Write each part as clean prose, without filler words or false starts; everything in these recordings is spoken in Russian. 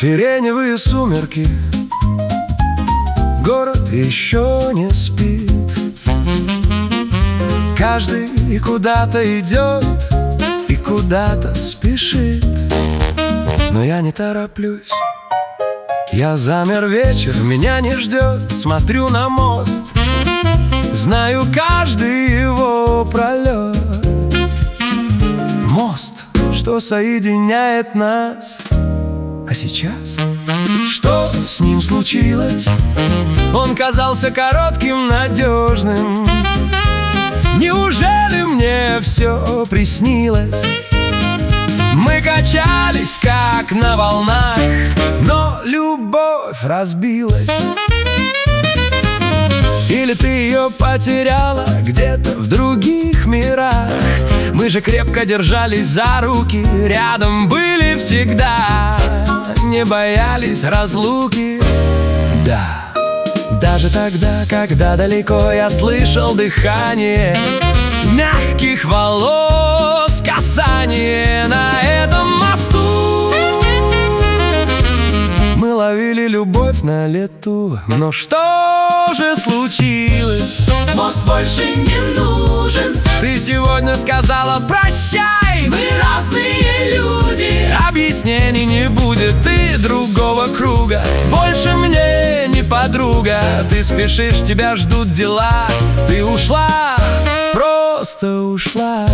Сиреневые сумерки, город еще не спит. Каждый куда-то идет и куда-то спешит. Но я не тороплюсь, я замер, вечер меня не ждет. Смотрю на мост, знаю каждый его пролет. Мост, что соединяет нас. А сейчас что с ним случилось? Он казался коротким, надежным. Неужели мне все приснилось? Мы качались, как на волнах, но любовь разбилась. Или ты ее потеряла где-то в других мирах? Мы же крепко держались за руки, рядом были всегда, не боялись разлуки. Да, даже тогда, когда далеко, я слышал дыхание мягких волос, касание на этом мосту. Мы ловили любовь на лету, но что же случилось? Мост больше не нужен. Ты сегодня сказала прощай. Мы разные люди. Объяснений не будет, ты другого круга. Больше мне не подруга. Ты спешишь, тебя ждут дела. Ты ушла, просто ушла.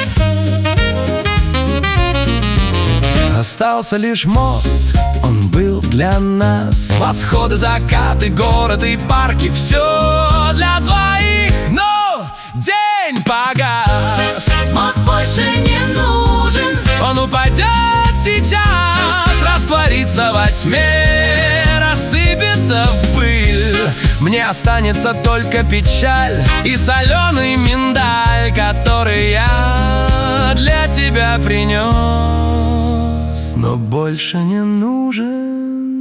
Остался лишь мост, он был для нас. Восходы, закаты, город и парки, все для двоих. Но день погас. Мост больше не нужен. Он упадет сейчас, растворится во тьме, рассыпется в пыль. Мне останется только печаль и соленый миндаль, который я для тебя принес, но больше не нужен.